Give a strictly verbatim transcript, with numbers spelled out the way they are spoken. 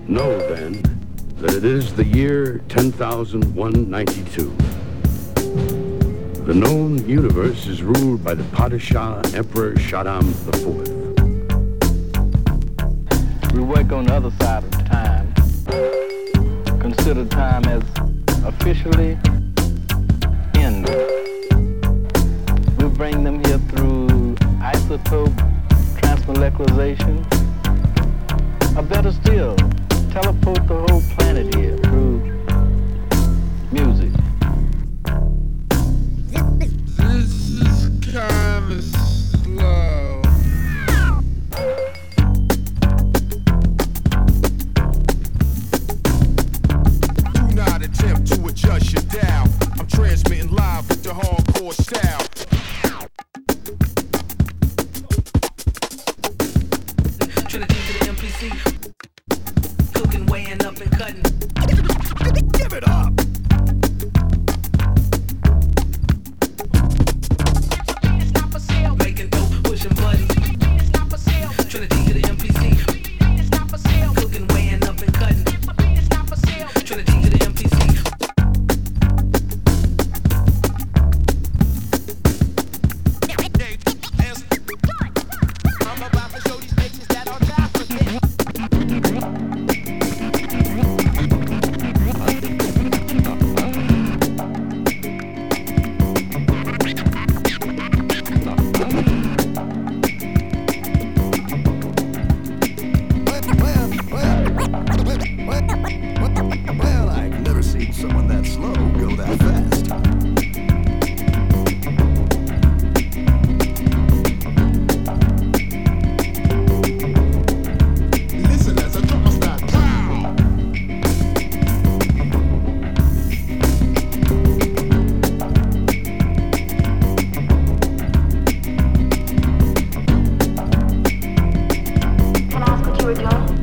Know, then, that it is the year ten thousand one hundred ninety-two. The known universe is ruled by the Padishah Emperor Shaddam the Fourth. We work on the other side of time. Consider time as officially ended. We bring them here through isotope transmolecularization. Or better still, teleport the whole planet here through music. This is kinda slow. Do not attempt to adjust your dial. I'm transmitting live with the hardcore style. Trinity to the M P C. Cooking, weighing up and cutting. Give it up. It's not for sale. Making dope, pushing buttons. It's not for sale. Trinity to the M P C. It's not for sale. Cooking, weighing up and cutting. It's not for sale. Trinity to the M P C. I'm about to show these bitches that I'm African. Well, I've never seen someone that slow go that fast. Listen as I drop my style. Wow. Can I ask what you were doing?